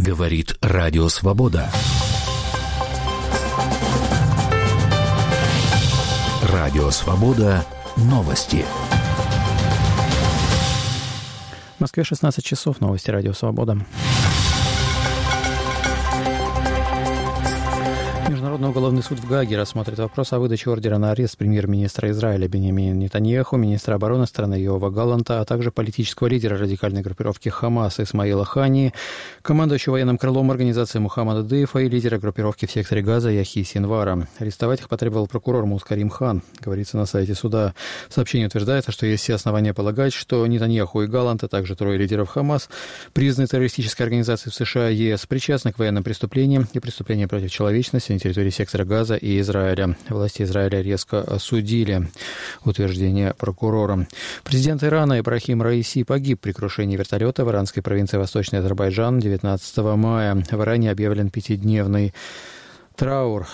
Говорит Радио Свобода. Радио Свобода. Новости. В Москве 16 часов. Новости Радио Свобода. Международный уголовный суд в Гааге рассмотрит вопрос о выдаче ордера на арест премьер-министра Израиля Биньямина Нетаньяху, министра обороны страны Йоава Галланта, а также политического лидера радикальной группировки Хамас Исмаила Хании, командующего военным крылом организации Мухаммада Дейфа и лидера группировки в секторе Газа Яхьи Синвара. Арестовать их потребовал прокурор Мускарим Хан, говорится на сайте суда. В сообщении утверждается, что есть все основания полагать, что Нетаньяху и Галлант, а также трое лидеров Хамас, признаны террористической организацией в США и ЕС, причастны к военным преступлениям и преступлениям против человечности на территории сектора Газа и Израиля. Власти Израиля резко осудили утверждение прокурора. Президент Ирана Ибрахим Раиси погиб при крушении вертолета в иранской провинции Восточный Азербайджан 19 мая. В Иране объявлен 5-дневный траур.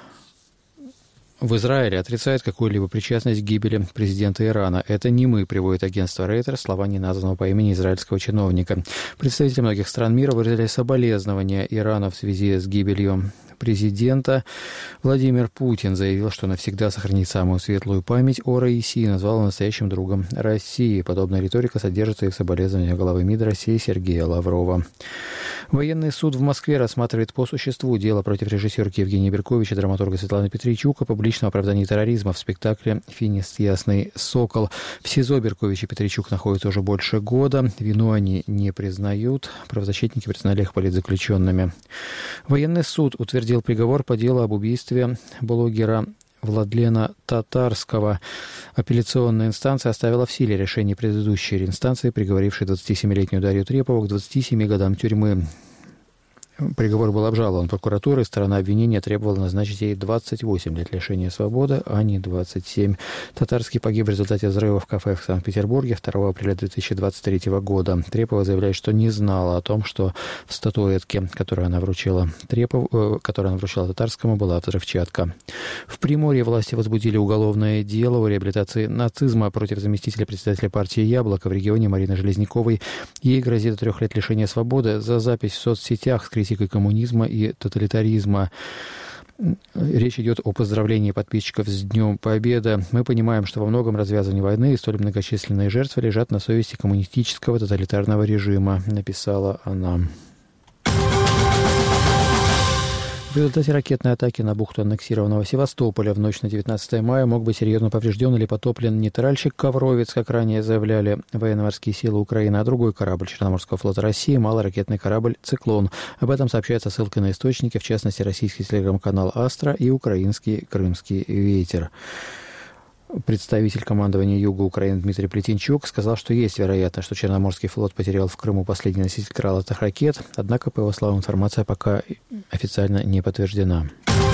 В Израиле отрицают какую-либо причастность к гибели президента Ирана. Это не мы, приводит агентство Reuters слова неназванного по имени израильского чиновника. Представители многих стран мира выразили соболезнования Ирану в связи с гибелью президента. Владимир Путин заявил, что навсегда сохранит самую светлую память о Раиси и назвал его настоящим другом России. Подобная риторика содержится и в соболезнованиях главы МИД России Сергея Лаврова. Военный суд в Москве рассматривает по существу дело против режиссерки Евгения Беркович и драматурга Светланы Петричук о публичном оправдании терроризма в спектакле «Финист Ясный Сокол». В СИЗО Беркович и Петричук находятся уже больше года. Вину они не признают. Правозащитники признали их политзаключенными. Военный суд утвердил приговор по делу об убийстве блогера Владлена Татарского. Апелляционная инстанция оставила в силе решение предыдущей инстанции, приговорившей 27-летнюю Дарью Трепову к 27 годам тюрьмы. Приговор был обжалован прокуратурой. Сторона обвинения требовала назначить ей 28 лет лишения свободы, а не 27. Татарский погиб в результате взрыва в кафе в Санкт-Петербурге 2 апреля 2023 года. Трепова заявляет, что не знала о том, что в статуэтке, которую она вручила Татарскому, была взрывчатка. В Приморье власти возбудили уголовное дело о реабилитации нацизма против заместителя председателя партии «Яблоко» в регионе Марины Железняковой. Ей грозит до 3 лет лишения свободы за запись в соцсетях с критикой коммунизма и тоталитаризма. Речь идет о поздравлении подписчиков с Днем Победы. Мы понимаем, что во многом развязывание войны и столь многочисленные жертвы лежат на совести коммунистического тоталитарного режима, написала она. В результате ракетной атаки на бухту аннексированного Севастополя в ночь на 19 мая мог быть серьезно поврежден или потоплен не тральщик «Ковровец», как ранее заявляли военно-морские силы Украины, а другой корабль Черноморского флота России, малоракетный корабль «Циклон». Об этом сообщается ссылкой на источники, в частности, российский телеграм-канал «Астра» и украинский «Крымский ветер». Представитель командования Юга Украины Дмитрий Плетенчук сказал, что есть вероятность, что Черноморский флот потерял в Крыму последний носитель крылатых ракет, однако, по его словам, информация пока официально не подтверждена.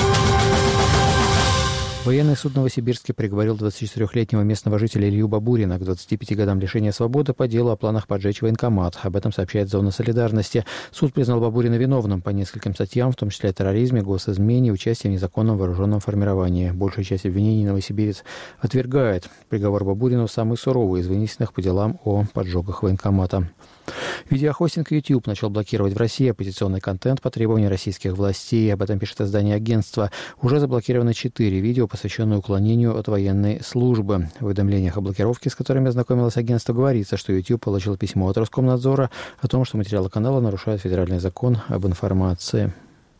Военный суд в Новосибирске приговорил 24-летнего местного жителя Илью Бабурина к 25 годам лишения свободы по делу о планах поджечь военкомат. Об этом сообщает «Зона солидарности». Суд признал Бабурина виновным по нескольким статьям, в том числе о терроризме, госизмене и участии в незаконном вооруженном формировании. Большая часть обвинений новосибирец отвергает. Приговор Бабурину самый суровый из вынесенных по делам о поджогах военкомата. Видеохостинг YouTube начал блокировать в России оппозиционный контент по требованию российских властей. Об этом пишет издание агентства. Уже заблокированы 4 видео, посвященные уклонению от военной службы. В уведомлениях о блокировке, с которыми ознакомилось агентство, говорится, что YouTube получил письмо от Роскомнадзора о том, что материалы канала нарушают федеральный закон об информации.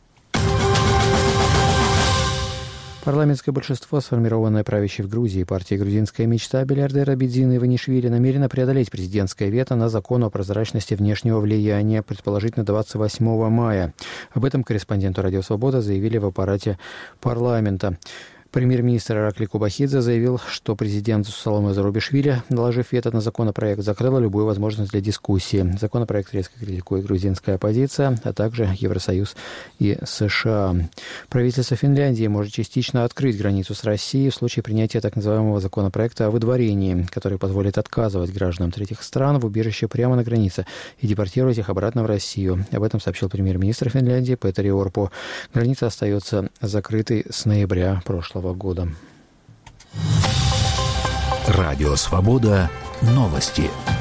Парламентское большинство, сформированное правящей в Грузии партией «Грузинская мечта» миллиардера Бидзина Иванишвили, намерено преодолеть президентское вето на закон о прозрачности внешнего влияния, предположительно 28 мая. Об этом корреспонденту «Радио Свобода» заявили в аппарате парламента. Премьер-министр Иракли Кубахидзе заявил, что президент Саломе Зурабишвили, наложив вето на законопроект, закрыла любую возможность для дискуссии. Законопроект резко критикует грузинская оппозиция, а также Евросоюз и США. Правительство Финляндии может частично открыть границу с Россией в случае принятия так называемого законопроекта о выдворении, который позволит отказывать гражданам третьих стран в убежище прямо на границе и депортировать их обратно в Россию. Об этом сообщил премьер-министр Финляндии Петери Орпо. Граница остается закрытой с ноября прошлого года. Радио Свобода. Новости.